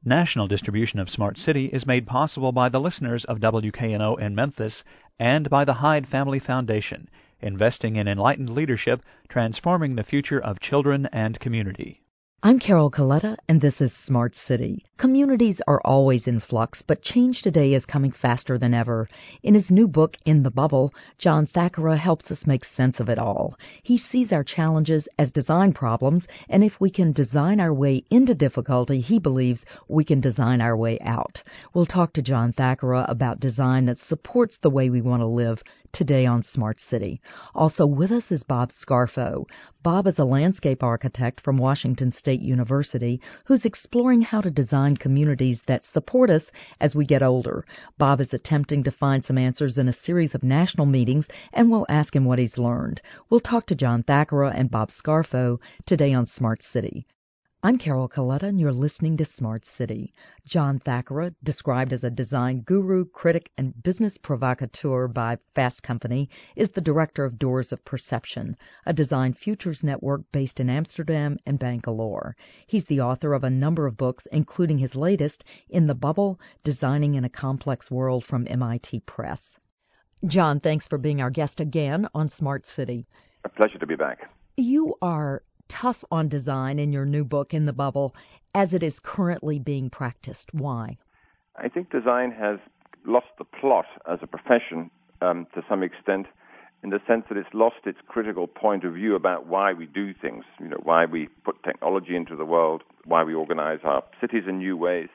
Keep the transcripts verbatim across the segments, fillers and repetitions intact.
National distribution of Smart City is made possible by the listeners of W K N O in Memphis and by the Hyde Family Foundation, investing in enlightened leadership, transforming the future of children and community. I'm Carol Coletta, and this is Smart City. Communities are always in flux, but change today is coming faster than ever. In his new book, In the Bubble, John Thackara helps us make sense of it all. He sees our challenges as design problems, and if we can design our way into difficulty, he believes we can design our way out. We'll talk to John Thackara about design that supports the way we want to live today on Smart City. Also with us is Bob Scarfo. Bob is a landscape architect from Washington State University who's exploring how to design communities that support us as we get older. Bob is attempting to find some answers in a series of national meetings, and we'll ask him what he's learned. We'll talk to John Thackara and Bob Scarfo today on Smart City. I'm Carol Coletta, and you're listening to Smart City. John Thackara, described as a design guru, critic, and business provocateur by Fast Company, is the director of Doors of Perception, a design futures network based in Amsterdam and Bangalore. He's the author of a number of books, including his latest, In the Bubble, Designing in a Complex World from M I T Press. John, thanks for being our guest again on Smart City. A pleasure to be back. You are tough on design in your new book, In the Bubble, as it is currently being practiced. Why? I think design has lost the plot as a profession um, to some extent, in the sense that it's lost its critical point of view about why we do things, you know, why we put technology into the world, why we organize our cities in new ways.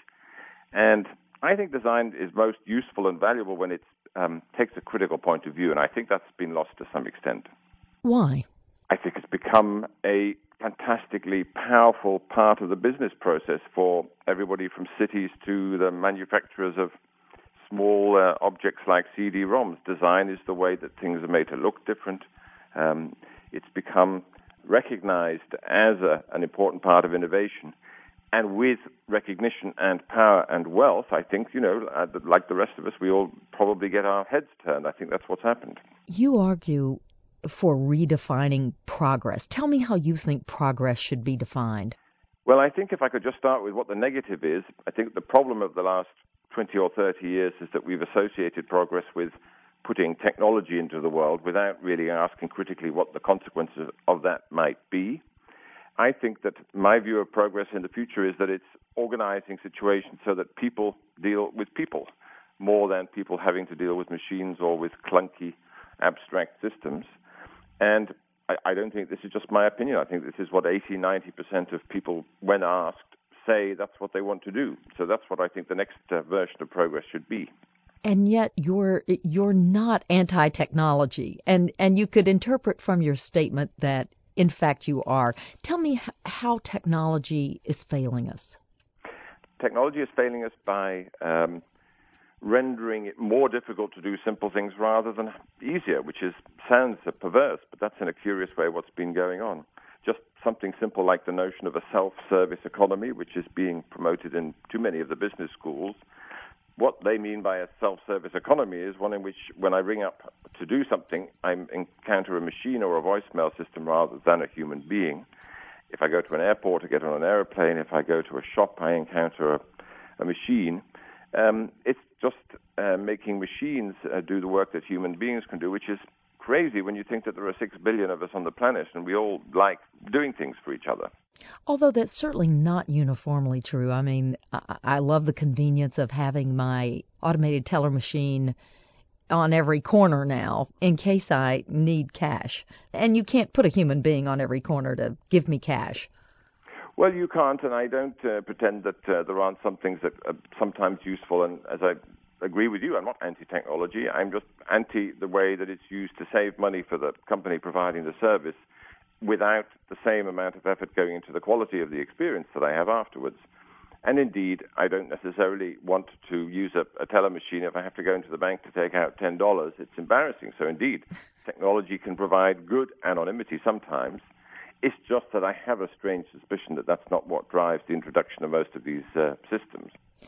And I think design is most useful and valuable when it um, takes a critical point of view, and I think that's been lost to some extent. Why? I think it's become a fantastically powerful part of the business process for everybody from cities to the manufacturers of small uh, objects like C D ROMs. Design is the way that things are made to look different. Um, it's become recognized as a, an important part of innovation. And with recognition and power and wealth, I think, you know, uh, like the rest of us, we all probably get our heads turned. I think that's what's happened. You argue for redefining progress. Tell me how you think progress should be defined. Well, I think if I could just start with what the negative is, I think the problem of the last twenty or thirty years is that we've associated progress with putting technology into the world without really asking critically what the consequences of that might be. I think that my view of progress in the future is that it's organizing situations so that people deal with people more than people having to deal with machines or with clunky, abstract systems. And I, I don't think this is just my opinion. I think this is what eighty, ninety percent of people, when asked, say that's what they want to do. So that's what I think the next uh, version of progress should be. And yet you're you're not anti-technology. And, and you could interpret from your statement that, in fact, you are. Tell me h- how technology is failing us. Technology is failing us by Um, rendering it more difficult to do simple things rather than easier, which is sounds perverse, but that's in a curious way what's been going on. Just something simple like the notion of a self-service economy, which is being promoted in too many of the business schools. What they mean by a self-service economy is one in which when I ring up to do something, I encounter a machine or a voicemail system rather than a human being. If I go to an airport or get on an airplane, if I go to a shop, I encounter a, a machine. Um, it's just uh, making machines uh, do the work that human beings can do, which is crazy when you think that there are six billion of us on the planet and we all like doing things for each other. Although that's certainly not uniformly true. I mean, I, I love the convenience of having my automated teller machine on every corner now in case I need cash. And you can't put a human being on every corner to give me cash. Well, you can't, and I don't uh, pretend that uh, there aren't some things that are sometimes useful. And as I agree with you, I'm not anti-technology. I'm just anti the way that it's used to save money for the company providing the service without the same amount of effort going into the quality of the experience that I have afterwards. And indeed, I don't necessarily want to use a, a teller machine if I have to go into the bank to take out ten dollars. It's embarrassing. So indeed, technology can provide good anonymity sometimes. It's just that I have a strange suspicion that that's not what drives the introduction of most of these uh, systems.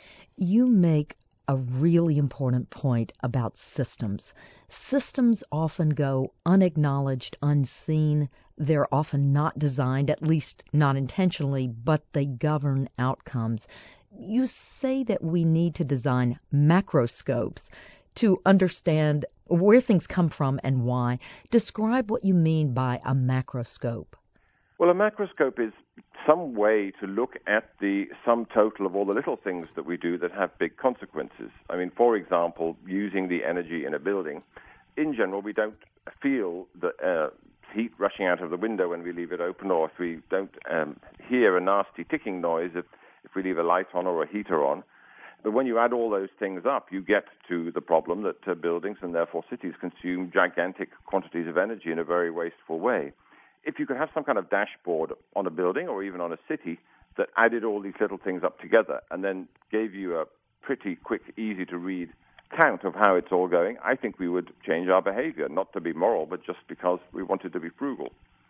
You make a really important point about systems. Systems often go unacknowledged, unseen. They're often not designed, at least not intentionally, but they govern outcomes. you say that we need to design macroscopes to understand where things come from and why. Describe what you mean by a macroscope. Well, a macroscope is some way to look at the sum total of all the little things that we do that have big consequences. I mean, for example, using the energy in a building. In general, we don't feel the uh, heat rushing out of the window when we leave it open, or if we don't um, hear a nasty ticking noise if, if we leave a light on or a heater on. But when you add all those things up, you get to the problem that uh, buildings and therefore cities consume gigantic quantities of energy in a very wasteful way. If you could have some kind of dashboard on a building or even on a city that added all these little things up together and then gave you a pretty quick, easy-to-read count of how it's all going, I think we would change our behavior, not to be moral, but just because we wanted to be frugal.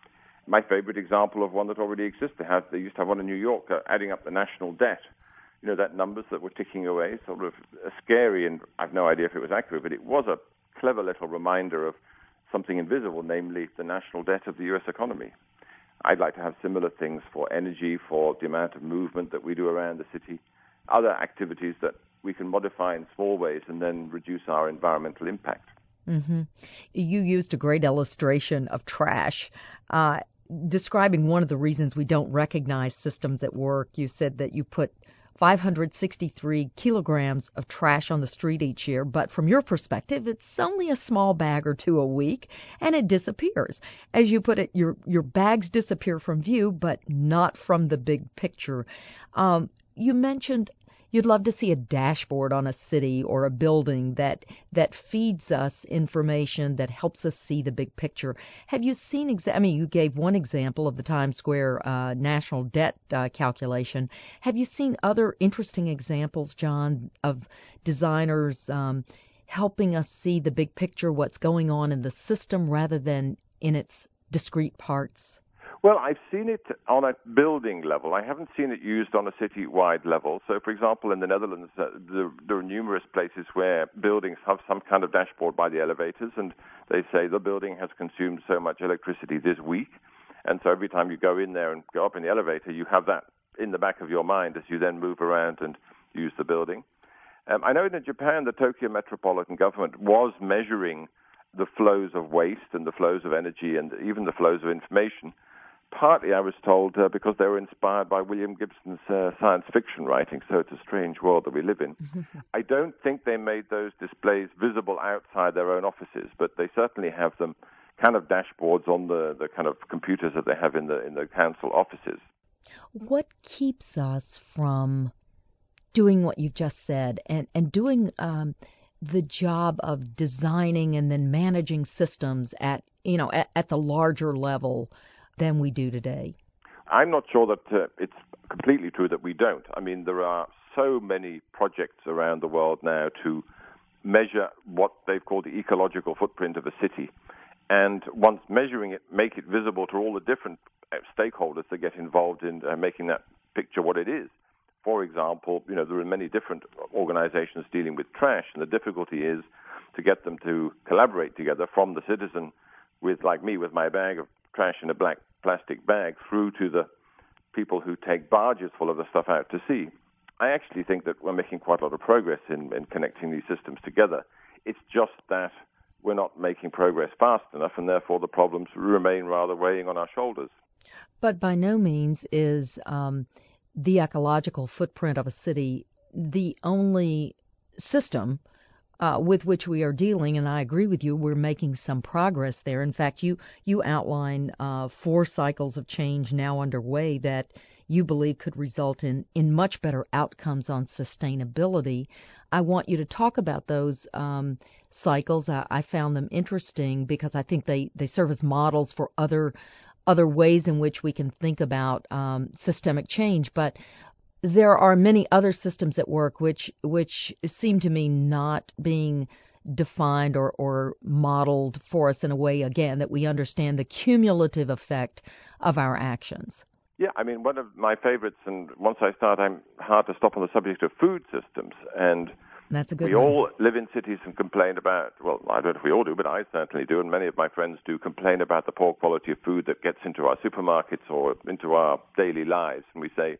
My favorite example of one that already exists, they, have, they used to have one in New York, uh, adding up the national debt. You know, that numbers that were ticking away, sort of uh, scary, and I have no idea if it was accurate, but it was a clever little reminder of something invisible, namely the national debt of the U S economy. I'd like to have similar things for energy, for the amount of movement that we do around the city, other activities that we can modify in small ways and then reduce our environmental impact. Mm-hmm. You used a great illustration of trash, uh, describing one of the reasons we don't recognize systems at work. You said that you put five hundred sixty-three kilograms of trash on the street each year, but from your perspective, it's only a small bag or two a week, and it disappears. As you put it, your your bags disappear from view, but not from the big picture. Um, you mentioned you'd love to see a dashboard on a city or a building that that feeds us information that helps us see the big picture. Have you seen, exa- I mean, you gave one example of the Times Square uh, national debt uh, calculation. Have you seen other interesting examples, John, of designers um, helping us see the big picture, what's going on in the system rather than in its discrete parts? Well, I've seen it on a building level. I haven't seen it used on a city-wide level. So, for example, in the Netherlands, uh, there, there are numerous places where buildings have some kind of dashboard by the elevators, and they say the building has consumed so much electricity this week. And so every time you go in there and go up in the elevator, you have that in the back of your mind as you then move around and use the building. Um, I know in Japan, the Tokyo Metropolitan Government was measuring the flows of waste and the flows of energy and even the flows of information. Partly, I was told, uh, because they were inspired by William Gibson's uh, science fiction writing, so it's a strange world that we live in. I don't think they made those displays visible outside their own offices, but they certainly have them kind of dashboards on the, the kind of computers that they have in the in the council offices. What keeps us from doing what you've just said and, and doing um, the job of designing and then managing systems at, you know, at, at the larger level than we do today? I'm not sure that uh, it's completely true that we don't. I mean, there are so many projects around the world now to measure what they've called the ecological footprint of a city. And once measuring it, make it visible to all the different stakeholders that get involved in uh, making that picture what it is. For example, you know, there are many different organizations dealing with trash, and the difficulty is to get them to collaborate together from the citizen with, like me, with my bag of trash in a black plastic bag through to the people who take barges full of the stuff out to sea. I actually think that we're making quite a lot of progress in, in connecting these systems together. It's just that we're not making progress fast enough, and therefore the problems remain rather weighing on our shoulders. But by no means is um, the ecological footprint of a city the only system Uh, with which we are dealing, and I agree with you, we're making some progress there. In fact, you, you outline uh, four cycles of change now underway that you believe could result in, in much better outcomes on sustainability. I want you to talk about those um, cycles. I, I found them interesting because I think they, they serve as models for other other ways in which we can think about um, systemic change. But there are many other systems at work which which seem to me not being defined or, or modeled for us in a way, again, that we understand the cumulative effect of our actions. Yeah, I mean, one of my favorites, and once I start, I'm hard to stop on the subject of food systems. And That's a good we one. all live in cities and complain about, well, I don't know if we all do, but I certainly do, and many of my friends do complain about the poor quality of food that gets into our supermarkets or into our daily lives. And we say,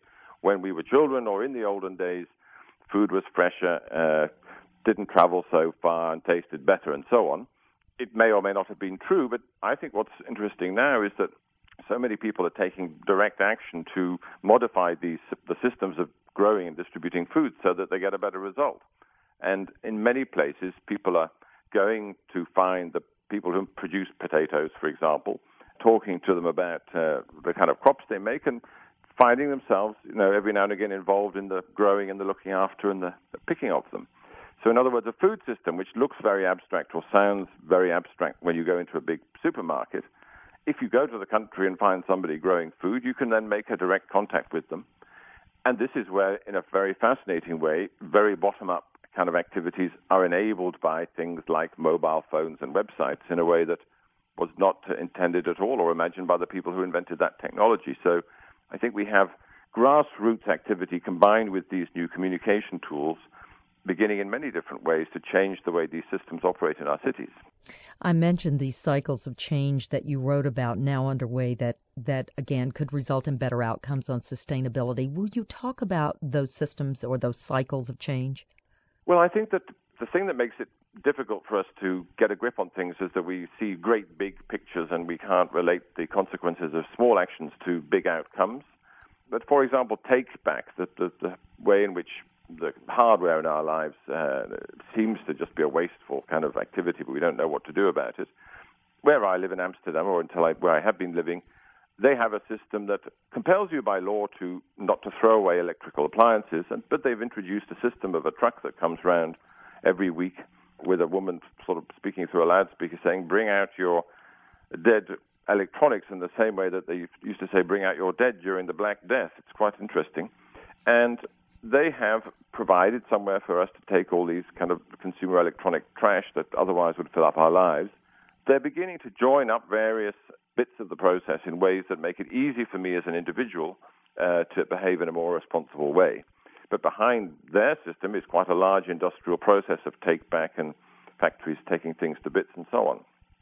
when we were children or in the olden days, food was fresher, uh, didn't travel so far and tasted better and so on. It may or may not have been true, but I think what's interesting now is that so many people are taking direct action to modify these the systems of growing and distributing food so that they get a better result. And in many places, people are going to find the people who produce potatoes, for example, talking to them about uh, the kind of crops they make and finding themselves, you know, every now and again involved in the growing and the looking after and the, the picking of them. So in other words, a food system which looks very abstract or sounds very abstract when you go into a big supermarket, if you go to the country and find somebody growing food, you can then make a direct contact with them. And this is where, in a very fascinating way, very bottom-up kind of activities are enabled by things like mobile phones and websites in a way that was not intended at all or imagined by the people who invented that technology. So I think we have grassroots activity combined with these new communication tools beginning in many different ways to change the way these systems operate in our cities. I mentioned these cycles of change that you wrote about now underway that, that again, could result in better outcomes on sustainability. Will you talk about those systems or those cycles of change? Well, I think that the thing that makes it difficult for us to get a grip on things is that we see great big pictures and we can't relate the consequences of small actions to big outcomes. But, for example, take back, the, the, the way in which the hardware in our lives uh, seems to just be a wasteful kind of activity, but we don't know what to do about it. Where I live in Amsterdam, or until I, where I have been living, they have a system that compels you by law to not to throw away electrical appliances, and, but they've introduced a system of a truck that comes round every week with a woman sort of speaking through a loudspeaker saying, bring out your dead electronics in the same way that they used to say, bring out your dead during the Black Death. It's quite interesting. And they have provided somewhere for us to take all these kind of consumer electronic trash that otherwise would fill up our lives. They're beginning to join up various bits of the process in ways that make it easy for me as an individual uh, to behave in a more responsible way. But behind their system is quite a large industrial process of take-back and factories taking things to bits and so on.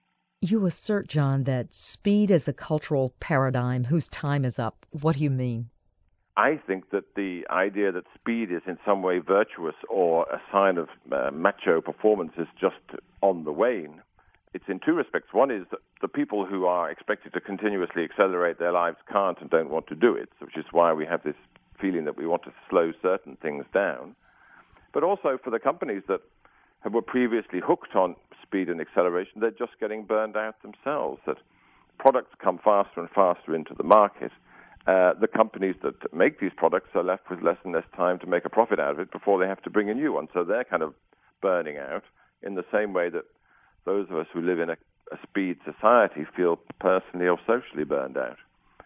You assert, John, that speed is a cultural paradigm whose time is up. What do you mean? I think that the idea that speed is in some way virtuous or a sign of uh, macho performance is just on the wane. It's in two respects. One is that the people who are expected to continuously accelerate their lives can't and don't want to do it, which is why we have this feeling that we want to slow certain things down. But also for the companies that were previously hooked on speed and acceleration, they're just getting burned out themselves, that products come faster and faster into the market. Uh, the companies that make these products are left with less and less time to make a profit out of it before they have to bring a new one. So they're kind of burning out in the same way that those of us who live in a, a speed society feel personally or socially burned out.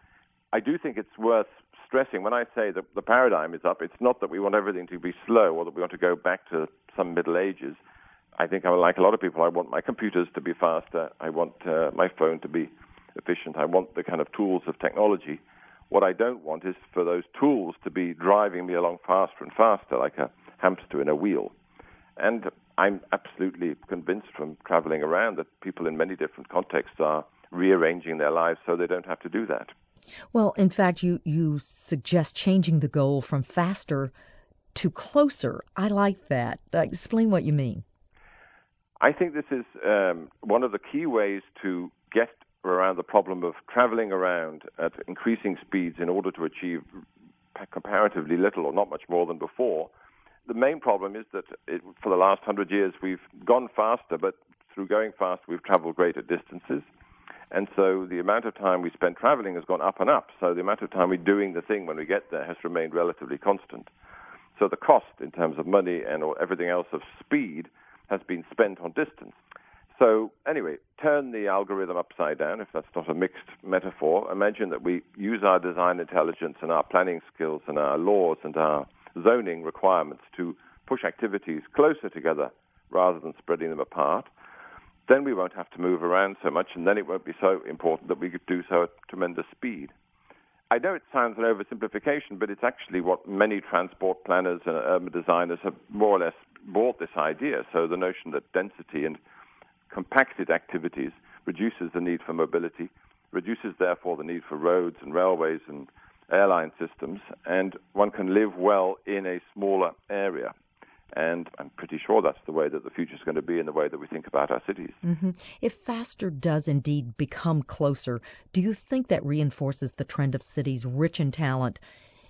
I do think it's worth stressing when I say that the paradigm is up, it's not that we want everything to be slow or that we want to go back to some Middle Ages. I think, I'm like a lot of people, I want my computers to be faster. I want uh, my phone to be efficient. I want the kind of tools of technology. What I don't want is for those tools to be driving me along faster and faster like a hamster in a wheel. And I'm absolutely convinced from traveling around that people in many different contexts are rearranging their lives so they don't have to do that. Well, in fact, you, you suggest changing the goal from faster to closer. I like that. Uh, explain what you mean. I think this is um, one of the key ways to get around the problem of traveling around at increasing speeds in order to achieve comparatively little or not much more than before. The main problem is that it, for the last hundred years we've gone faster, but through going fast we've traveled greater distances. And so the amount of time we spend traveling has gone up and up. So the amount of time we're doing the thing when we get there has remained relatively constant. So the cost in terms of money and everything else of speed has been spent on distance. So anyway, turn the algorithm upside down, if that's not a mixed metaphor. Imagine that we use our design intelligence and our planning skills and our laws and our zoning requirements to push activities closer together rather than spreading them apart. Then we won't have to move around so much, and then it won't be so important that we could do so at tremendous speed. I know it sounds an oversimplification, but it's actually what many transport planners and urban designers have more or less bought this idea. So the notion that density and compacted activities reduces the need for mobility, reduces therefore the need for roads and railways and airline systems, and one can live well in a smaller area. And I'm pretty sure that's the way that the future is going to be in the way that we think about our cities. Mm-hmm. If faster does indeed become closer, do you think that reinforces the trend of cities rich in talent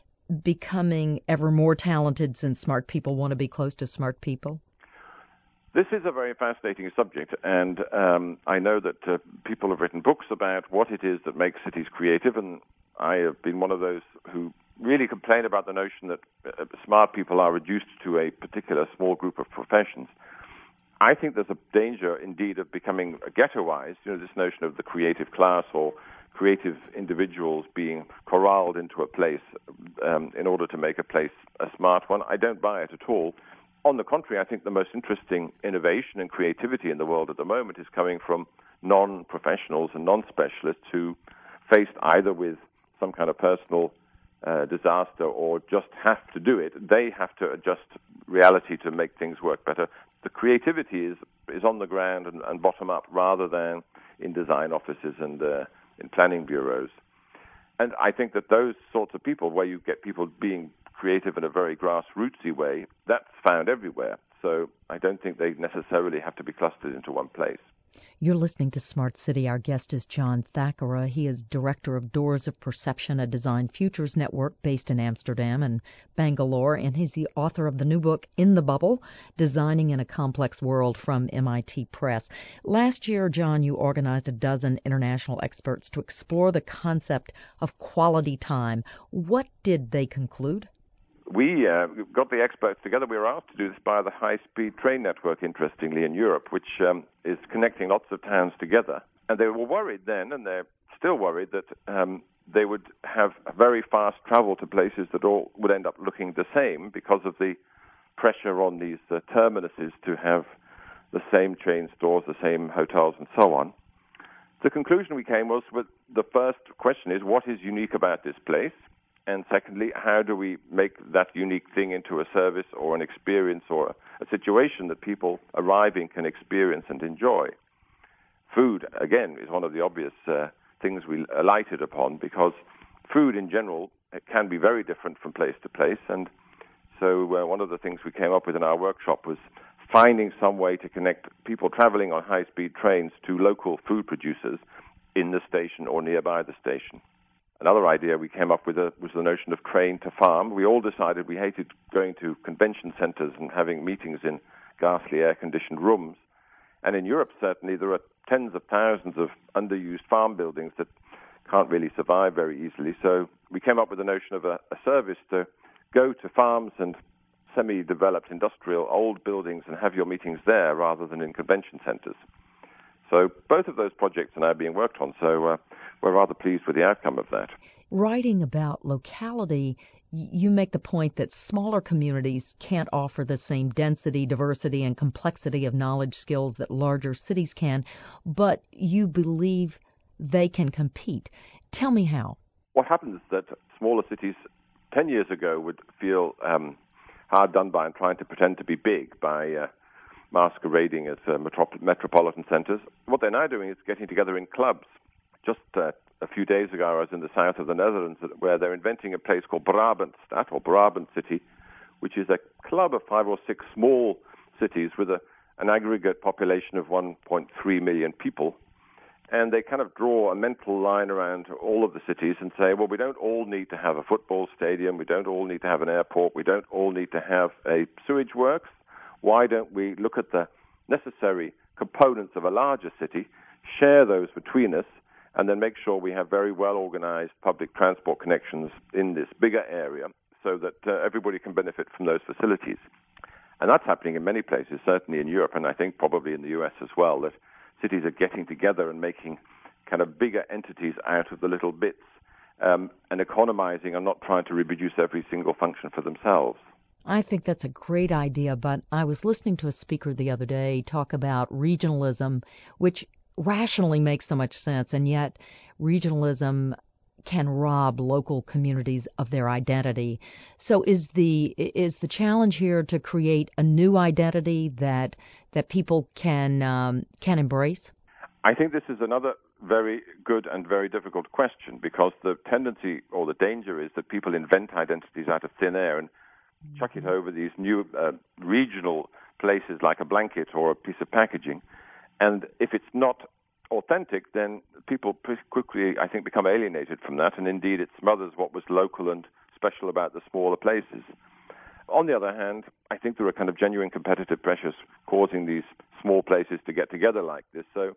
becoming ever more talented since smart people want to be close to smart people? This is a very fascinating subject, and um, I know that uh, people have written books about what it is that makes cities creative, and I have been one of those who really complain about the notion that uh, smart people are reduced to a particular small group of professions. I think there's a danger, indeed, of becoming ghettoized, you know, this notion of the creative class or creative individuals being corralled into a place um, in order to make a place a smart one. I don't buy it at all. On the contrary, I think the most interesting innovation and creativity in the world at the moment is coming from non-professionals and non-specialists who, faced either with some kind of personal uh, disaster or just have to do it, they have to adjust reality to make things work better. The creativity is is on the ground and, and bottom up rather than in design offices and uh, in planning bureaus. And I think that those sorts of people, where you get people being creative in a very grassrootsy way, that's found everywhere. So I don't think they necessarily have to be clustered into one place. You're listening to Smart City. Our guest is John Thackara. He is director of Doors of Perception, a design futures network based in Amsterdam and Bangalore, and he's the author of the new book, In the Bubble, Designing in a Complex World, from M I T Press. Last year, John, you organized a dozen international experts to explore the concept of quality time. What did they conclude? We uh, got the experts together. We were asked to do this by the high-speed train network, interestingly, in Europe, which um, is connecting lots of towns together. And they were worried then, and they're still worried, that um, they would have very fast travel to places that all would end up looking the same because of the pressure on these uh, terminuses to have the same train stores, the same hotels, and so on. The conclusion we came was, with the first question is, what is unique about this place? And secondly, how do we make that unique thing into a service or an experience or a situation that people arriving can experience and enjoy? Food, again, is one of the obvious uh, things we alighted upon, because food in general can be very different from place to place. And so uh, one of the things we came up with in our workshop was finding some way to connect people traveling on high-speed trains to local food producers in the station or nearby the station. Another idea we came up with uh, was the notion of train to farm. We all decided we hated going to convention centers and having meetings in ghastly air-conditioned rooms. And in Europe, certainly, there are tens of thousands of underused farm buildings that can't really survive very easily. So we came up with the notion of a, a service to go to farms and semi-developed industrial old buildings and have your meetings there rather than in convention centers. So both of those projects are now being worked on, so uh, we're rather pleased with the outcome of that. Writing about locality, you make the point that smaller communities can't offer the same density, diversity, and complexity of knowledge skills that larger cities can, but you believe they can compete. Tell me how. What happens is that smaller cities ten years ago would feel um, hard done by and trying to pretend to be big by uh, masquerading as uh, metrop- metropolitan centers. What they're now doing is getting together in clubs. Just uh, a few days ago, I was in the south of the Netherlands, where they're inventing a place called Brabantstad, or Brabant City, which is a club of five or six small cities with a, an aggregate population of one point three million people. And they kind of draw a mental line around all of the cities and say, well, we don't all need to have a football stadium, we don't all need to have an airport, we don't all need to have a sewage works. Why don't we look at the necessary components of a larger city, share those between us, and then make sure we have very well-organized public transport connections in this bigger area so that uh, everybody can benefit from those facilities. And that's happening in many places, certainly in Europe, and I think probably in the U S as well, that cities are getting together and making kind of bigger entities out of the little bits um, and economizing and not trying to reproduce every single function for themselves. I think that's a great idea, but I was listening to a speaker the other day talk about regionalism, which rationally makes so much sense, and yet regionalism can rob local communities of their identity. So is the is the challenge here to create a new identity that that people can um, can embrace? I think this is another very good and very difficult question, because the tendency or the danger is that people invent identities out of thin air and mm-hmm. chuck it over these new uh, regional places like a blanket or a piece of packaging. And if it's not authentic, then people pretty quickly, I think, become alienated from that, and indeed it smothers what was local and special about the smaller places. On the other hand, I think there are kind of genuine competitive pressures causing these small places to get together like this. So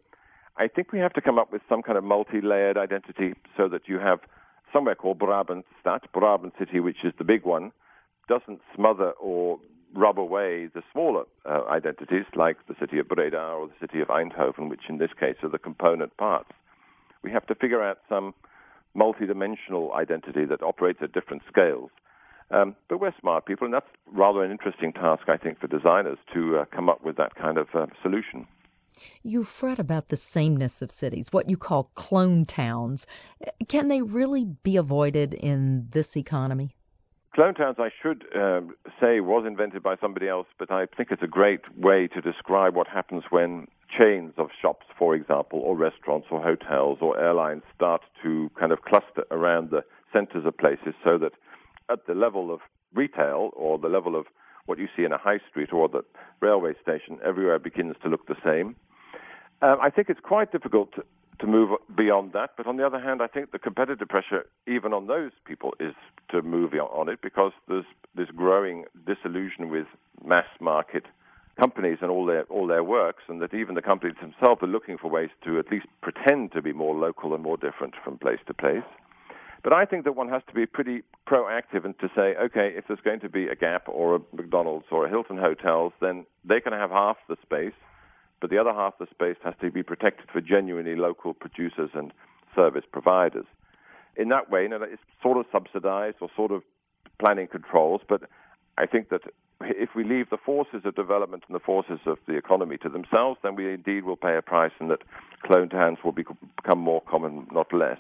I think we have to come up with some kind of multi-layered identity so that you have somewhere called Brabantstad, Brabant City, which is the big one, doesn't smother or rub away the smaller uh, identities like the city of Breda or the city of Eindhoven, which in this case are the component parts. We have to figure out some multi-dimensional identity that operates at different scales. Um, but we're smart people, and that's rather an interesting task, I think, for designers to uh, come up with that kind of uh, solution. You fret about the sameness of cities, what you call clone towns. Can they really be avoided in this economy? Clone towns, I should uh, say, was invented by somebody else, but I think it's a great way to describe what happens when chains of shops, for example, or restaurants or hotels or airlines start to kind of cluster around the centers of places, so that at the level of retail or the level of what you see in a high street or the railway station, everywhere begins to look the same. Um, I think it's quite difficult to, to move beyond that, but on the other hand, I think the competitive pressure, even on those people, is to move on it, because there's this growing disillusion with mass market companies and all their all their works, and that even the companies themselves are looking for ways to at least pretend to be more local and more different from place to place. But I think that one has to be pretty proactive and to say, okay, if there's going to be a Gap or a McDonald's or a Hilton Hotels, then they can have half the space, but the other half of the space has to be protected for genuinely local producers and service providers. In that way, you know, it's sort of subsidized or sort of planning controls, but I think that if we leave the forces of development and the forces of the economy to themselves, then we indeed will pay a price, and that clone towns will be, become more common, not less.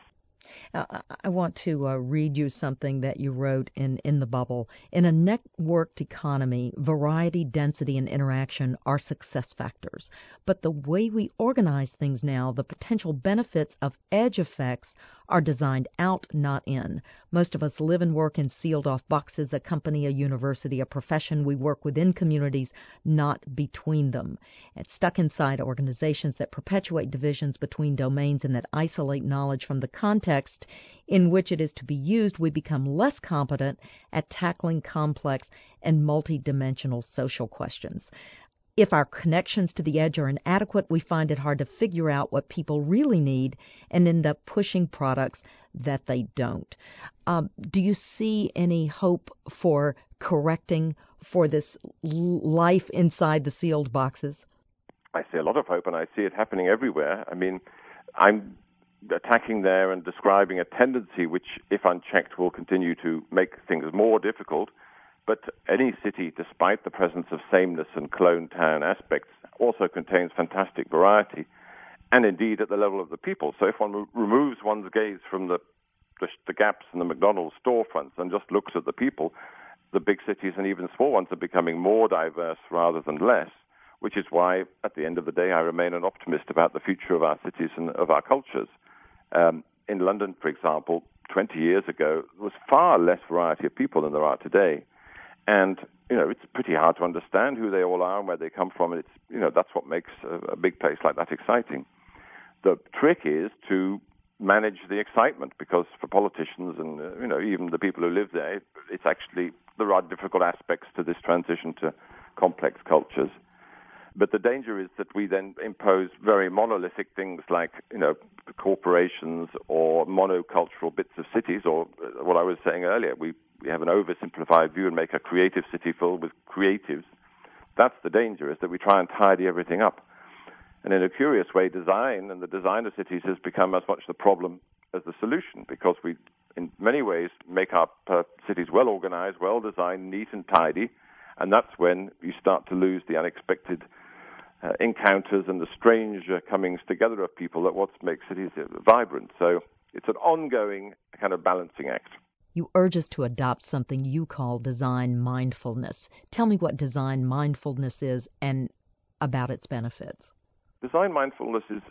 Uh, I want to uh, read you something that you wrote in, in the bubble. In a networked economy, variety, density, and interaction are success factors. But the way we organize things now, the potential benefits of edge effects are designed out, not in. Most of us live and work in sealed-off boxes, a company, a university, a profession. We work within communities, not between them. And stuck inside organizations that perpetuate divisions between domains and that isolate knowledge from the context in which it is to be used, we become less competent at tackling complex and multidimensional social questions. If our connections to the edge are inadequate, we find it hard to figure out what people really need and end up pushing products that they don't. Um, do you see any hope for correcting for this life inside the sealed boxes? I see a lot of hope, and I see it happening everywhere. I mean, I'm attacking there and describing a tendency which, if unchecked, will continue to make things more difficult. But any city, despite the presence of sameness and clone town aspects, also contains fantastic variety, and indeed at the level of the people. So if one re- removes one's gaze from the, the the Gaps and the McDonald's storefronts and just looks at the people, the big cities and even small ones are becoming more diverse rather than less, which is why, at the end of the day, I remain an optimist about the future of our cities and of our cultures. Um, in London, for example, twenty years ago, there was far less variety of people than there are today. And, you know, it's pretty hard to understand who they all are and where they come from. And it's, you know, that's what makes a, a big place like that exciting. The trick is to manage the excitement, because for politicians and, uh, you know, even the people who live there, it's actually, there are difficult aspects to this transition to complex cultures. But the danger is that we then impose very monolithic things like, you know, corporations or monocultural bits of cities, or uh, what I was saying earlier, we, we have an oversimplified view and make a creative city filled with creatives. That's the danger, is that we try and tidy everything up. And in a curious way, design and the design of cities has become as much the problem as the solution, because we, in many ways, make our uh, cities well organized, well designed, neat and tidy, and that's when you start to lose the unexpected uh, encounters and the strange uh, comings together of people that what makes cities vibrant. So it's an ongoing kind of balancing act. You urge us to adopt something you call design mindfulness. Tell me what design mindfulness is and about its benefits. Design mindfulness is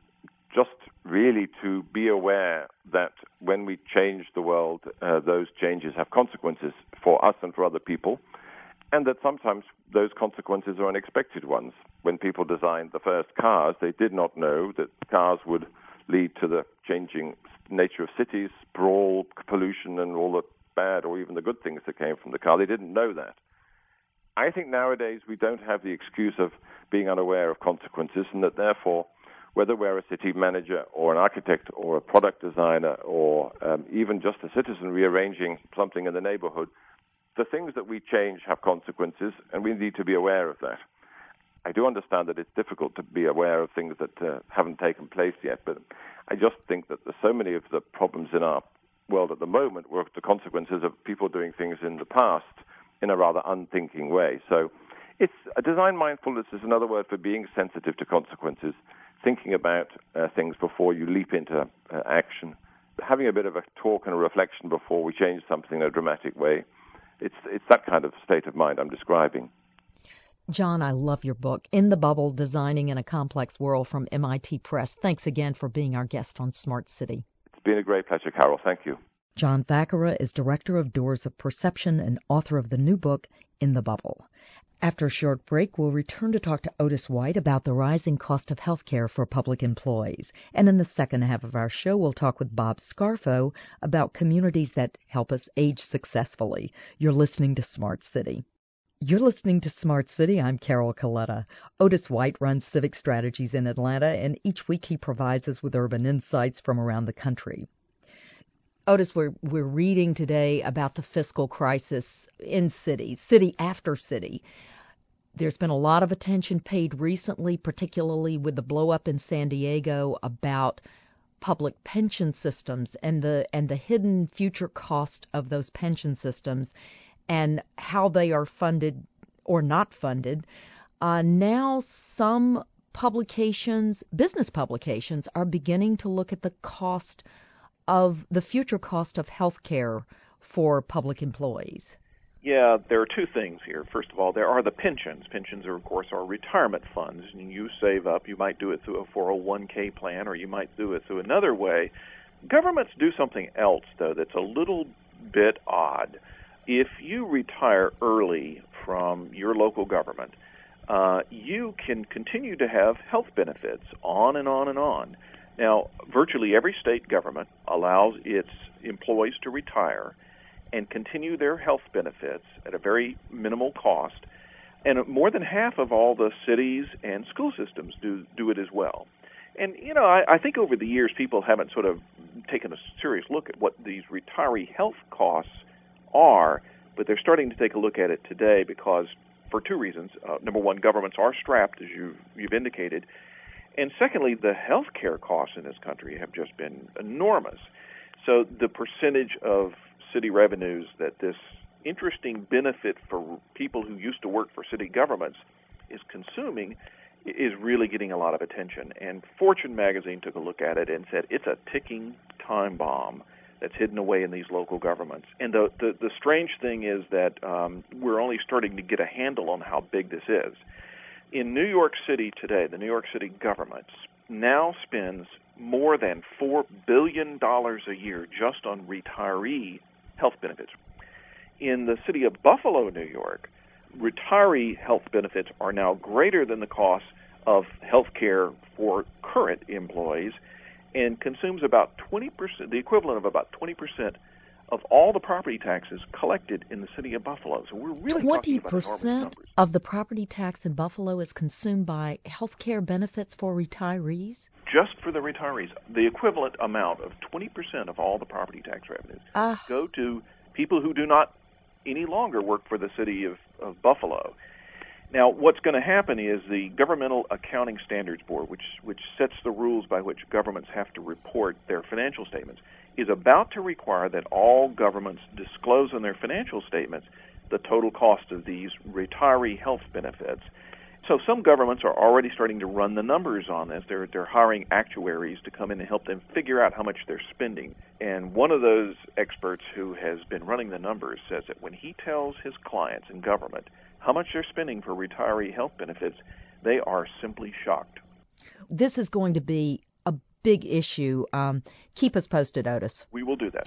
just really to be aware that when we change the world, uh, those changes have consequences for us and for other people, and that sometimes those consequences are unexpected ones. When people designed the first cars, they did not know that cars would lead to the changing nature of cities, sprawl, pollution, and all the bad or even the good things that came from the car. They didn't know that. I think nowadays we don't have the excuse of being unaware of consequences, and that therefore, whether we're a city manager or an architect or a product designer or um, even just a citizen rearranging something in the neighborhood, the things that we change have consequences, and we need to be aware of that. I do understand that it's difficult to be aware of things that uh, haven't taken place yet, but I just think that there's so many of the problems in our world at the moment were the consequences of people doing things in the past in a rather unthinking way. So it's a design mindfulness is another word for being sensitive to consequences, thinking about uh, things before you leap into uh, action, having a bit of a talk and a reflection before we change something in a dramatic way. It's it's that kind of state of mind I'm describing. John, I love your book, In the Bubble, Designing in a Complex World, from M I T Press. Thanks again for being our guest on Smart City. It's been a great pleasure, Carol. Thank you. John Thackara is Director of Doors of Perception and author of the new book, In the Bubble. After a short break, we'll return to talk to Otis White about the rising cost of health care for public employees. And in the second half of our show, we'll talk with Bob Scarfo about communities that help us age successfully. You're listening to Smart City. You're listening to Smart City. I'm Carol Coletta. Otis White runs Civic Strategies in Atlanta, and each week he provides us with urban insights from around the country. Otis, we're, we're reading today about the fiscal crisis in cities, city after city. There's been a lot of attention paid recently, particularly with the blow-up in San Diego, about public pension systems and the and the hidden future cost of those pension systems and how they are funded or not funded. Uh, now some publications, business publications, are beginning to look at the cost of the future cost of health care for public employees. Yeah, there are two things here. First of all, there are the pensions. Pensions are, of course, are retirement funds, and you save up. You might do it through a four oh one k plan, or you might do it through another way. Governments do something else, though, that's a little bit odd. If you retire early from your local government, uh, you can continue to have health benefits on and on and on. Now, virtually every state government allows its employees to retire and continue their health benefits at a very minimal cost. And more than half of all the cities and school systems do do it as well. And, you know, I, I think over the years people haven't sort of taken a serious look at what these retiree health costs are, but they're starting to take a look at it today because, for two reasons. Uh, number one, governments are strapped, as you've, you've indicated. And secondly, the health care costs in this country have just been enormous. So the percentage of city revenues that this interesting benefit for people who used to work for city governments is consuming is really getting a lot of attention. And Fortune magazine took a look at it and said it's a ticking time bomb that's hidden away in these local governments. And the, the, the strange thing is that um, we're only starting to get a handle on how big this is. In New York City today, the New York City government now spends more than four billion dollars a year just on retiree health benefits. In the city of Buffalo, New York, retiree health benefits are now greater than the cost of health care for current employees and consumes about twenty percent, the equivalent of about twenty percent of all the property taxes collected in the city of Buffalo. So we're really talking about enormous numbers. twenty percent of the property tax in Buffalo is consumed by health care benefits for retirees? Just for the retirees. The equivalent amount of twenty percent of all the property tax revenues uh, go to people who do not any longer work for the city of, of Buffalo. Now, what's going to happen is the Governmental Accounting Standards Board, which which sets the rules by which governments have to report their financial statements, is about to require that all governments disclose in their financial statements the total cost of these retiree health benefits. So some governments are already starting to run the numbers on this. They're they're hiring actuaries to come in and help them figure out how much they're spending. And one of those experts who has been running the numbers says that when he tells his clients in government how much they're spending for retiree health benefits, they are simply shocked. This is going to be a big issue. Um, keep us posted, Otis. We will do that.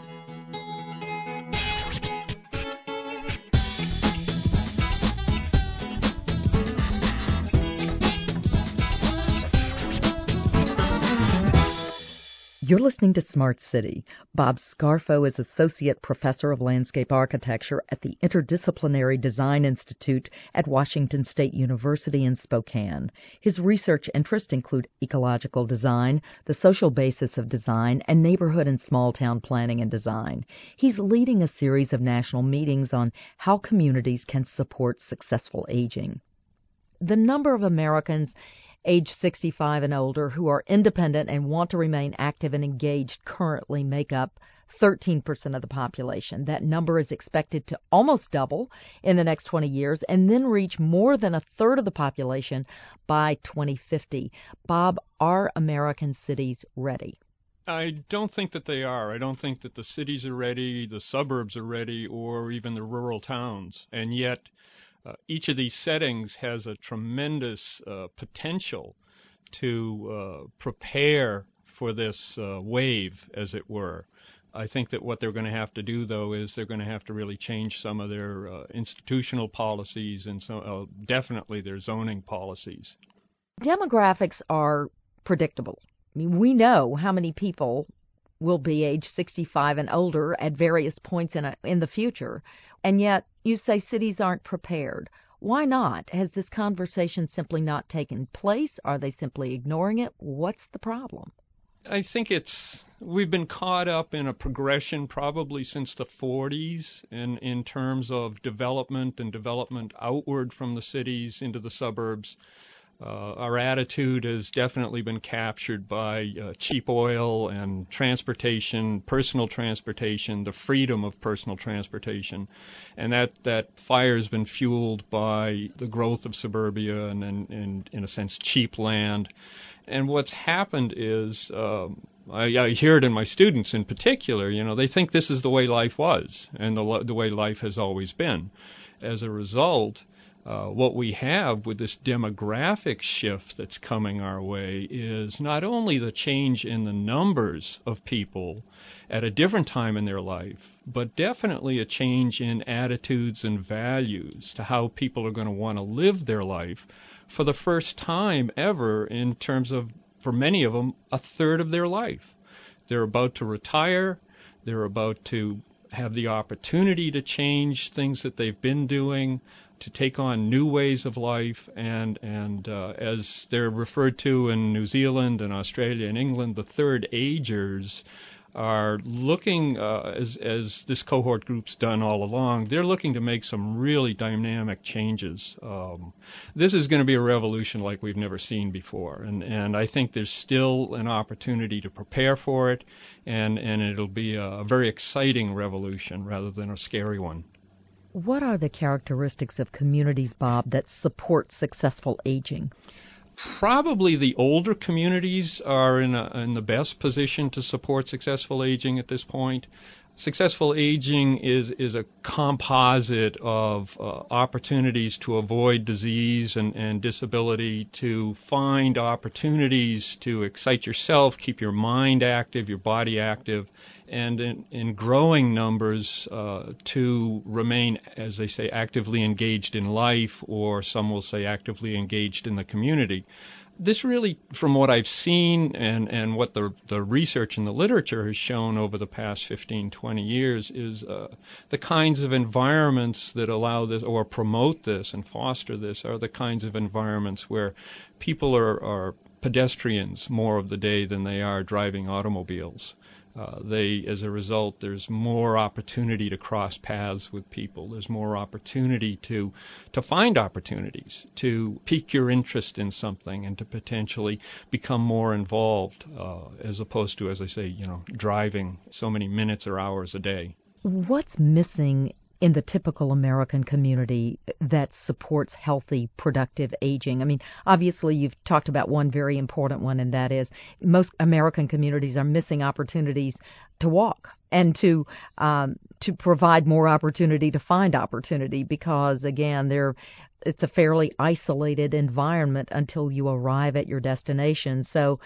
You're listening to Smart City. Bob Scarfo is Associate Professor of Landscape Architecture at the Interdisciplinary Design Institute at Washington State University in Spokane. His research interests include ecological design, the social basis of design, and neighborhood and small-town planning and design. He's leading a series of national meetings on how communities can support successful aging. The number of Americans age sixty-five and older who are independent and want to remain active and engaged currently make up thirteen percent of the population. That number is expected to almost double in the next twenty years and then reach more than a third of the population by twenty fifty. Bob, are American cities ready? I don't think that they are. I don't think that the cities are ready, the suburbs are ready, or even the rural towns. And yet, Uh, each of these settings has a tremendous uh, potential to uh, prepare for this uh, wave, as it were. I think that what they're going to have to do, though, is they're going to have to really change some of their uh, institutional policies and so, uh, definitely their zoning policies. Demographics are predictable. I mean, we know how many people will be age sixty-five and older at various points in a, in the future, and yet you say cities aren't prepared. Why not? Has this conversation simply not taken place? Are they simply ignoring it? What's the problem? I think it's we've been caught up in a progression probably since the forties in, in terms of development and development outward from the cities into the suburbs. Uh, our attitude has definitely been captured by uh, cheap oil and transportation, personal transportation, the freedom of personal transportation. And that, that fire has been fueled by the growth of suburbia and, and, and in a sense, cheap land. And what's happened is, um, I, I hear it in my students in particular, you know, they think this is the way life was and the, the way life has always been. As a result, Uh, what we have with this demographic shift that's coming our way is not only the change in the numbers of people at a different time in their life, but definitely a change in attitudes and values to how people are going to want to live their life for the first time ever in terms of, for many of them, a third of their life. They're about to retire. They're about to have the opportunity to change things that they've been doing, to take on new ways of life, and and uh, as they're referred to in New Zealand and Australia and England, the third agers are looking, uh, as as this cohort group's done all along, they're looking to make some really dynamic changes. Um, this is going to be a revolution like we've never seen before, and and I think there's still an opportunity to prepare for it, and and it'll be a very exciting revolution rather than a scary one. What are the characteristics of communities, Bob, that support successful aging? Probably the older communities are in, a, in the best position to support successful aging at this point. Successful aging is, is a composite of uh, opportunities to avoid disease and, and disability, to find opportunities to excite yourself, keep your mind active, your body active, and in, in growing numbers uh, to remain, as they say, actively engaged in life, or some will say actively engaged in the community. This really, from what I've seen and, and what the the research and the literature has shown over the past fifteen, twenty years, is uh, the kinds of environments that allow this or promote this and foster this are the kinds of environments where people are, are pedestrians more of the day than they are driving automobiles. Uh, they, as a result, there's more opportunity to cross paths with people. There's more opportunity to to find opportunities, to pique your interest in something, and to potentially become more involved, uh, as opposed to, as I say, you know, driving so many minutes or hours a day. What's missing in the typical American community that supports healthy, productive aging? I mean, obviously you've talked about one very important one, and that is most American communities are missing opportunities to walk and to um, to provide more opportunity to find opportunity, because, again, they're it's a fairly isolated environment until you arrive at your destination. So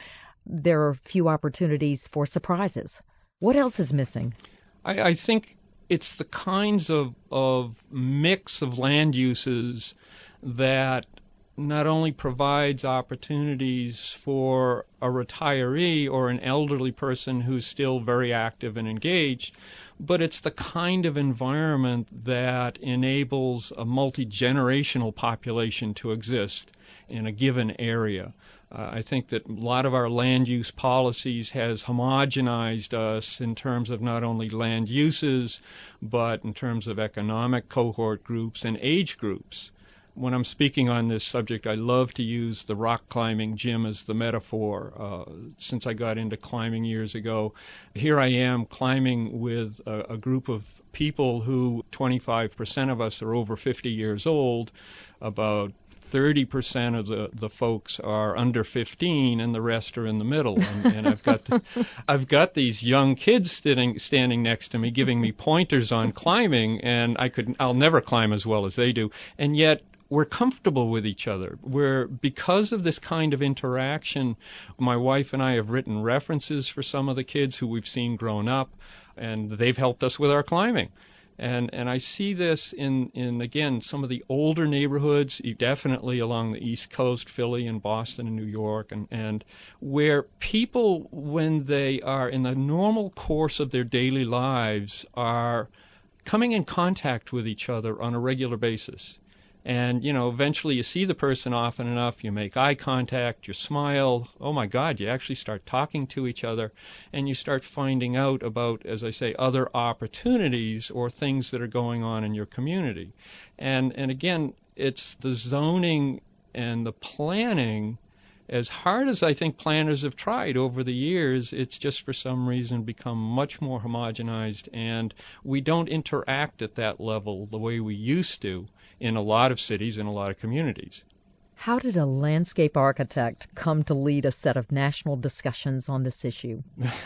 there are few opportunities for surprises. What else is missing? I, I think it's the kinds of, of mix of land uses that not only provides opportunities for a retiree or an elderly person who's still very active and engaged, but it's the kind of environment that enables a multi-generational population to exist in a given area. Uh, I think that a lot of our land use policies has homogenized us in terms of not only land uses, but in terms of economic cohort groups and age groups. When I'm speaking on this subject, I love to use the rock climbing gym as the metaphor. Uh, since I got into climbing years ago, here I am climbing with a, a group of people who twenty-five percent of us are over fifty years old, about thirty percent of the, the folks are under fifteen, and the rest are in the middle. And, and I've got the, I've got these young kids standing standing next to me, giving me pointers on climbing, and I could I'll never climb as well as they do, and yet we're comfortable with each other. We're, because of this kind of interaction, my wife and I have written references for some of the kids who we've seen grown up, and they've helped us with our climbing. And and I see this in, in, again, some of the older neighborhoods, definitely along the East Coast, Philly and Boston and New York, and, and where people, when they are in the normal course of their daily lives, are coming in contact with each other on a regular basis. And, you know, eventually you see the person often enough, you make eye contact, you smile, oh my God, you actually start talking to each other, and you start finding out about, as I say, other opportunities or things that are going on in your community. And, and again, it's the zoning and the planning. As hard as I think planners have tried over the years, it's just for some reason become much more homogenized, and we don't interact at that level the way we used to in a lot of cities and a lot of communities. How did a landscape architect come to lead a set of national discussions on this issue?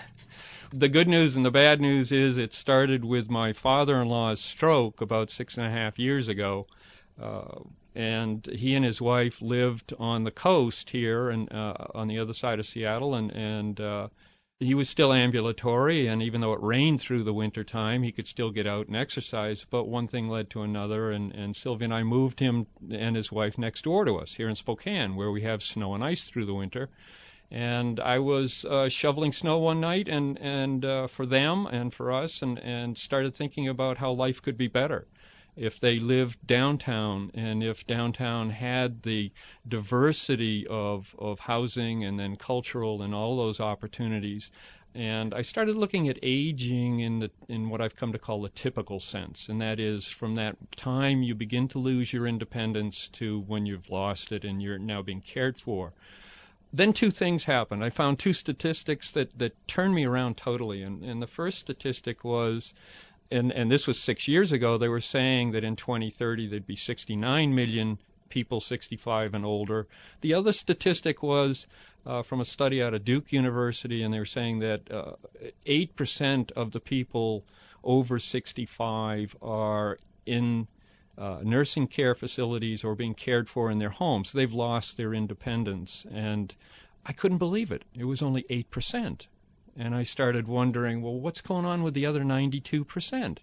The good news and the bad news is it started with my father-in-law's stroke about six and a half years ago. Uh, and he and his wife lived on the coast here and uh, on the other side of Seattle, and, and uh, he was still ambulatory, and even though it rained through the winter time, he could still get out and exercise. But one thing led to another, and, and Sylvia and I moved him and his wife next door to us here in Spokane, where we have snow and ice through the winter. And I was uh, shoveling snow one night, and, and uh, for them and for us, and, and started thinking about how life could be better if they lived downtown, and if downtown had the diversity of, of housing and then cultural and all those opportunities. And I started looking at aging in the in what I've come to call the typical sense, and that is from that time you begin to lose your independence to when you've lost it and you're now being cared for. Then two things happened. I found two statistics that, that turned me around totally. And, and the first statistic was, And, and this was six years ago, they were saying that in twenty thirty there'd be sixty-nine million people sixty-five and older. The other statistic was uh, from a study out of Duke University, and they were saying that uh, eight percent of the people over sixty-five are in uh, nursing care facilities or being cared for in their homes. They've lost their independence, and I couldn't believe it. It was only eight percent. And I started wondering, well, what's going on with the other ninety-two percent?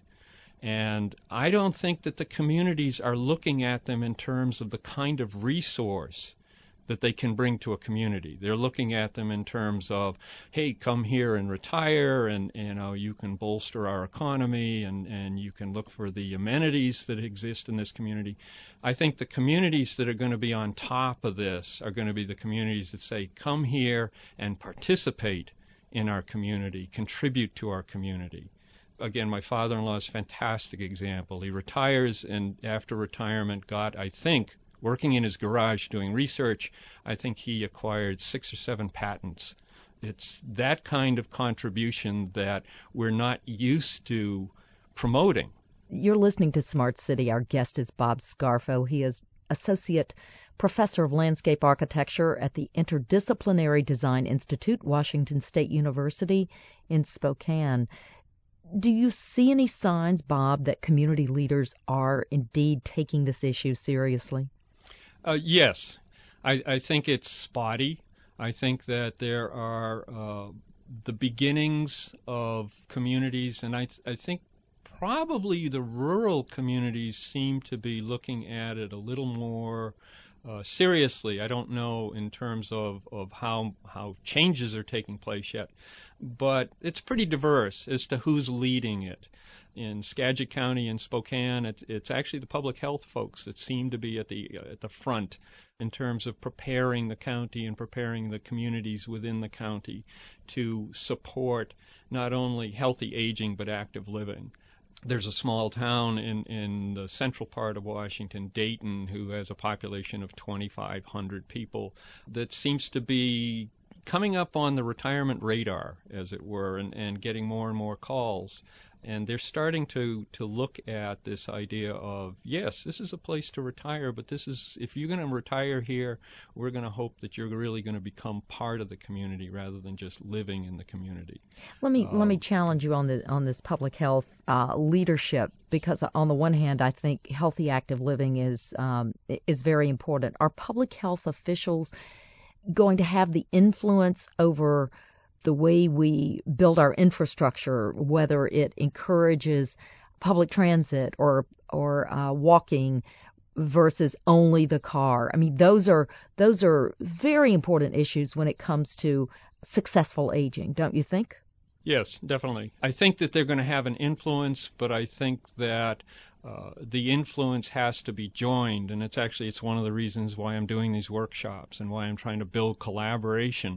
And I don't think that the communities are looking at them in terms of the kind of resource that they can bring to a community. They're looking at them in terms of, hey, come here and retire, and you know, you can bolster our economy, and, and you can look for the amenities that exist in this community. I think the communities that are going to be on top of this are going to be the communities that say, come here and participate in our community, contribute to our community. Again, my father-in-law is a fantastic example. He retires, and after retirement got, I think, working in his garage doing research, I think he acquired six or seven patents. It's that kind of contribution that we're not used to promoting. You're listening to Smart City. Our guest is Bob Scarfo. He is Associate Professor of Landscape Architecture at the Interdisciplinary Design Institute, Washington State University in Spokane. Do you see any signs, Bob, that community leaders are indeed taking this issue seriously? Uh, yes. I, I think it's spotty. I think that there are uh, the beginnings of communities, and I, th- I think probably the rural communities seem to be looking at it a little more uh, seriously. I don't know in terms of, of how how changes are taking place yet, but it's pretty diverse as to who's leading it. In Skagit County and Spokane, it's, it's actually the public health folks that seem to be at the uh, at the front in terms of preparing the county and preparing the communities within the county to support not only healthy aging but active living. There's a small town in, in the central part of Washington, Dayton, who has a population of twenty-five hundred people that seems to be coming up on the retirement radar, as it were, and, and getting more and more calls. And they're starting to, to look at this idea of, yes, this is a place to retire, but this is, if you're going to retire here, we're going to hope that you're really going to become part of the community rather than just living in the community. Let me um, let me challenge you on the on this public health uh, leadership, because on the one hand, I think healthy, active living is um, is very important. Are public health officials going to have the influence over the way we build our infrastructure, whether it encourages public transit or or uh, walking versus only the car? I mean, those are those are very important issues when it comes to successful aging, don't you think? Yes, definitely. I think that they're going to have an influence, but I think that uh, the influence has to be joined, and it's actually it's one of the reasons why I'm doing these workshops and why I'm trying to build collaboration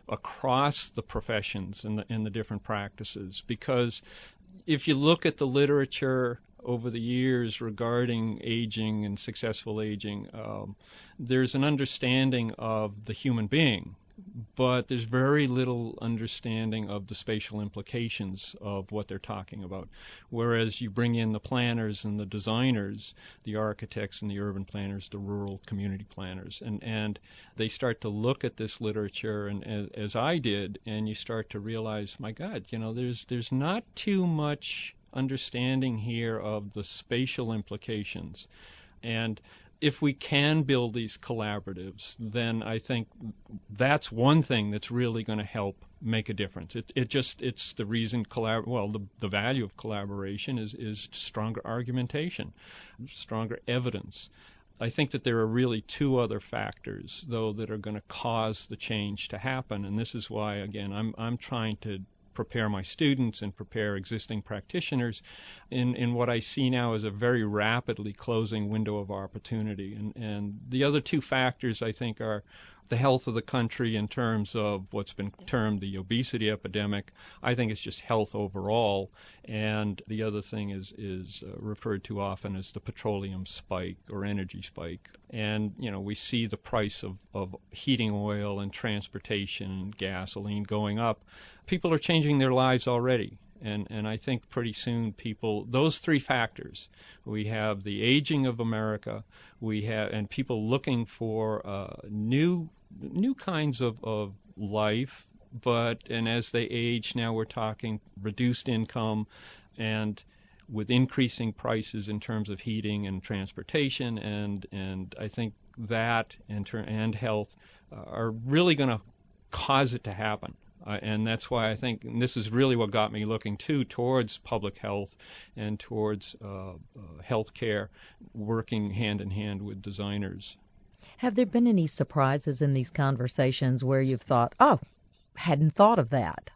across the professions and the, and the different practices. Because if you look at the literature over the years regarding aging and successful aging, um, there's an understanding of the human being, but there's very little understanding of the spatial implications of what they're talking about. Whereas you bring in the planners and the designers, the architects and the urban planners, the rural community planners, and, and they start to look at this literature, and as, as I did, and you start to realize, my God, you know, there's there's not too much understanding here of the spatial implications. And if we can build these collaboratives, then I think that's one thing that's really going to help make a difference. It, it just, it's the reason, collab- well, the, the value of collaboration is, is stronger argumentation, stronger evidence. I think that there are really two other factors, though, that are going to cause the change to happen, and this is why, again, I'm I'm trying to prepare my students and prepare existing practitioners in, in what I see now as a very rapidly closing window of opportunity. And, and the other two factors, I think, are the health of the country in terms of what's been termed the obesity epidemic. I think it's just health overall. And the other thing is, is uh, referred to often as the petroleum spike or energy spike. And, you know, we see the price of, of heating oil and transportation and gasoline going up. People are changing their lives already. And, and I think pretty soon people, those three factors, we have the aging of America, we have, and people looking for uh, new new kinds of, of life, but, and as they age, now we're talking reduced income and with increasing prices in terms of heating and transportation, and, and I think that and, ter- and health uh, are really going to cause it to happen. Uh, and that's why I think, and this is really what got me looking, too, towards public health and towards uh, uh, health care, working hand-in-hand with designers. Have there been any surprises in these conversations where you've thought, oh, hadn't thought of that?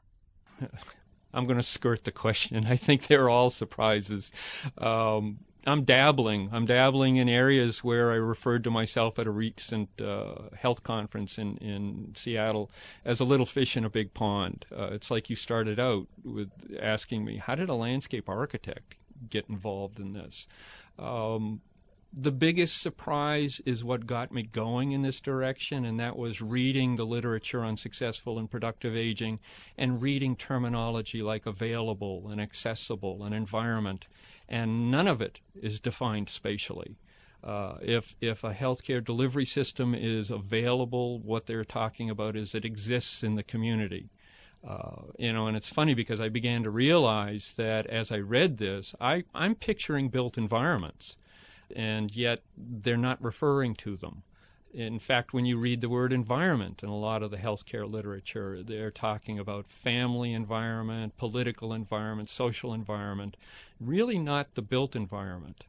I'm going to skirt the question. I think they're all surprises. Um, I'm dabbling. I'm dabbling in areas where I referred to myself at a recent uh, health conference in, in Seattle as a little fish in a big pond. Uh, it's like you started out with asking me, how did a landscape architect get involved in this? Um, the biggest surprise is what got me going in this direction, and that was reading the literature on successful and productive aging and reading terminology like available and accessible and environment. And none of it is defined spatially. Uh, if if a healthcare delivery system is available, what they're talking about is it exists in the community. Uh, you know, and it's funny because I began to realize that as I read this, I, I'm picturing built environments, and yet they're not referring to them. In fact, when you read the word environment in a lot of the healthcare literature, they're talking about family environment, political environment, social environment, really not the built environment.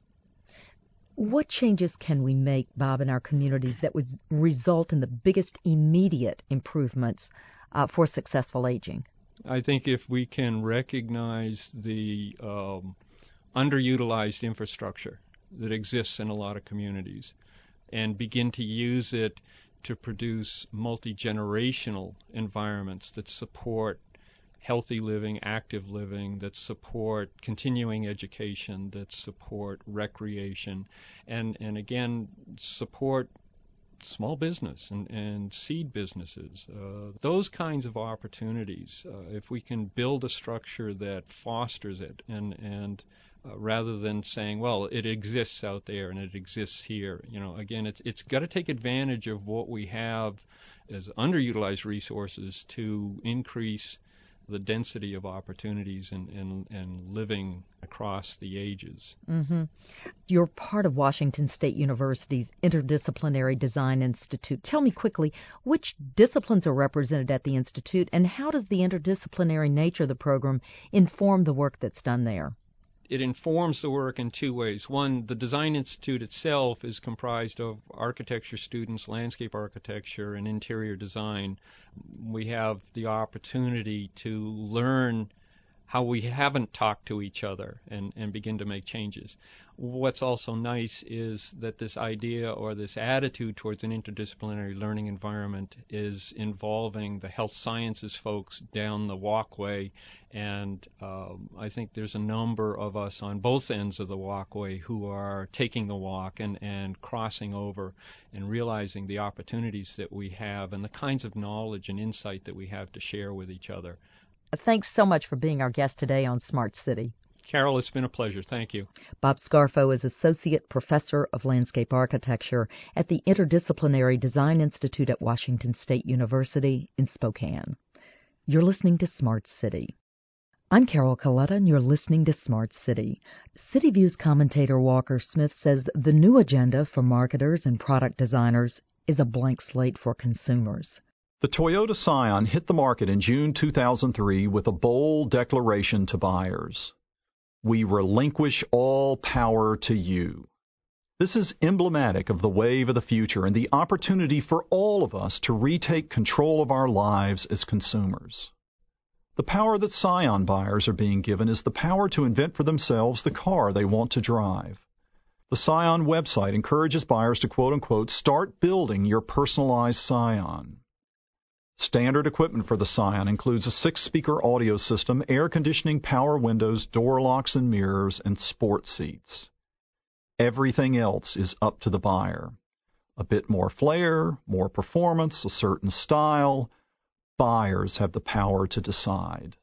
What changes can we make, Bob, in our communities that would result in the biggest immediate improvements uh, for successful aging? I think if we can recognize the um, underutilized infrastructure that exists in a lot of communities and begin to use it to produce multi-generational environments that support healthy living, active living, that support continuing education, that support recreation, and, and again, support small business and, and seed businesses. Uh, those kinds of opportunities, uh, if we can build a structure that fosters it and, and uh, rather than saying, well, it exists out there and it exists here, you know, again, it's it's got to take advantage of what we have as underutilized resources to increase the density of opportunities and, and, and living across the ages. Mm-hmm. You're part of Washington State University's Interdisciplinary Design Institute. Tell me quickly, which disciplines are represented at the Institute, and how does the interdisciplinary nature of the program inform the work that's done there? It informs the work in two ways. One, the Design Institute itself is comprised of architecture students, landscape architecture, and interior design. We have the opportunity to learn how we haven't talked to each other and, and begin to make changes. What's also nice is that this idea or this attitude towards an interdisciplinary learning environment is involving the health sciences folks down the walkway, and um, I think there's a number of us on both ends of the walkway who are taking the walk and, and crossing over and realizing the opportunities that we have and the kinds of knowledge and insight that we have to share with each other. Thanks so much for being our guest today on Smart City. Carol, it's been a pleasure. Thank you. Bob Scarfo is Associate Professor of Landscape Architecture at the Interdisciplinary Design Institute at Washington State University in Spokane. You're listening to Smart City. I'm Carol Coletta, and you're listening to Smart City. CityView's commentator Walker Smith says the new agenda for marketers and product designers is a blank slate for consumers. The Toyota Scion hit the market in June two thousand three with a bold declaration to buyers. We relinquish all power to you. This is emblematic of the wave of the future and the opportunity for all of us to retake control of our lives as consumers. The power that Scion buyers are being given is the power to invent for themselves the car they want to drive. The Scion website encourages buyers to quote-unquote start building your personalized Scion. Standard equipment for the Scion includes a six-speaker audio system, air conditioning, power windows, door locks and mirrors, and sport seats. Everything else is up to the buyer. A bit more flair, more performance, a certain style. Buyers have the power to decide.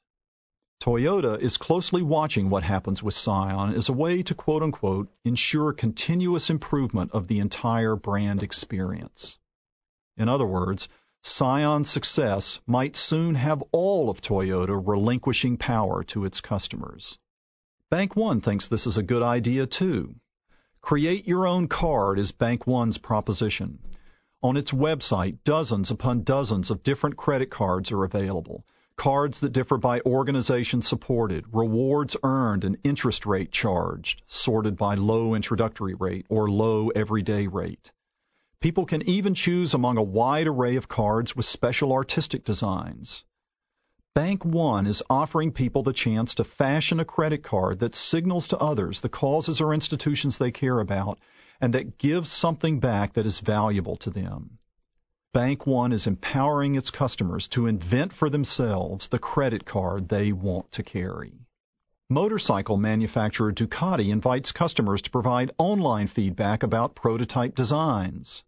Toyota is closely watching what happens with Scion as a way to quote-unquote ensure continuous improvement of the entire brand experience. In other words, Scion's success might soon have all of Toyota relinquishing power to its customers. Bank One thinks this is a good idea, too. Create your own card is Bank One's proposition. On its website, dozens upon dozens of different credit cards are available. Cards that differ by organization supported, rewards earned, and interest rate charged, sorted by low introductory rate or low everyday rate. People can even choose among a wide array of cards with special artistic designs. Bank One is offering people the chance to fashion a credit card that signals to others the causes or institutions they care about and that gives something back that is valuable to them. Bank One is empowering its customers to invent for themselves the credit card they want to carry. Motorcycle manufacturer Ducati invites customers to provide online feedback about prototype designs.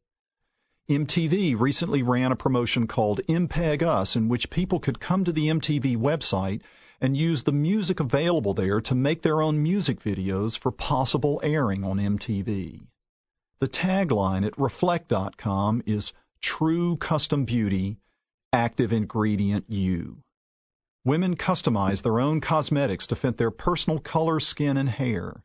M T V recently ran a promotion called M P E G Us, in which people could come to the M T V website and use the music available there to make their own music videos for possible airing on M T V. The tagline at Reflect dot com is True Custom Beauty, Active Ingredient You. Women customize their own cosmetics to fit their personal color, skin, and hair.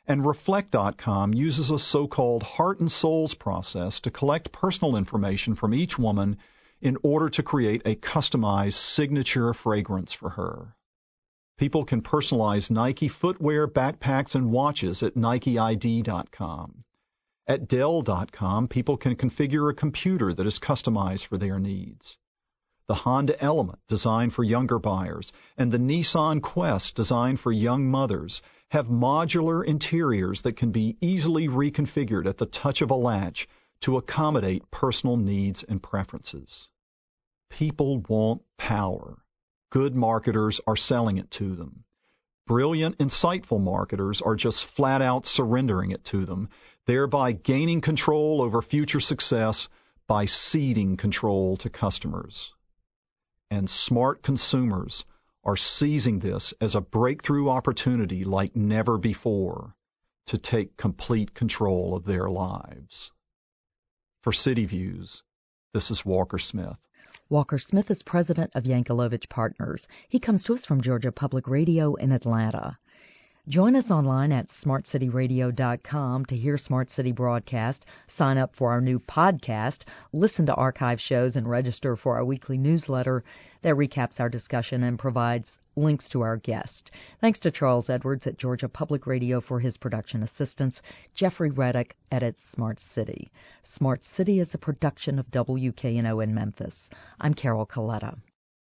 And Reflect dot com uses a so-called heart and souls process to collect personal information from each woman in order to create a customized signature fragrance for her. People can personalize Nike footwear, backpacks, and watches at Nike I D dot com. At Dell dot com, people can configure a computer that is customized for their needs. The Honda Element, designed for younger buyers, and the Nissan Quest, designed for young mothers, have modular interiors that can be easily reconfigured at the touch of a latch to accommodate personal needs and preferences. People want power. Good marketers are selling it to them. Brilliant, insightful marketers are just flat out surrendering it to them, thereby gaining control over future success by ceding control to customers. And smart consumers are seizing this as a breakthrough opportunity like never before to take complete control of their lives. For City Views, this is Walker Smith. Walker Smith is president of Yankelovich Partners. He comes to us from Georgia Public Radio in Atlanta. Join us online at smart city radio dot com to hear Smart City broadcast, sign up for our new podcast, listen to archive shows, and register for our weekly newsletter that recaps our discussion and provides links to our guest. Thanks to Charles Edwards at Georgia Public Radio for his production assistance. Jeffrey Reddick edits Smart City. Smart City is a production of W K N O in Memphis. I'm Carol Coletta.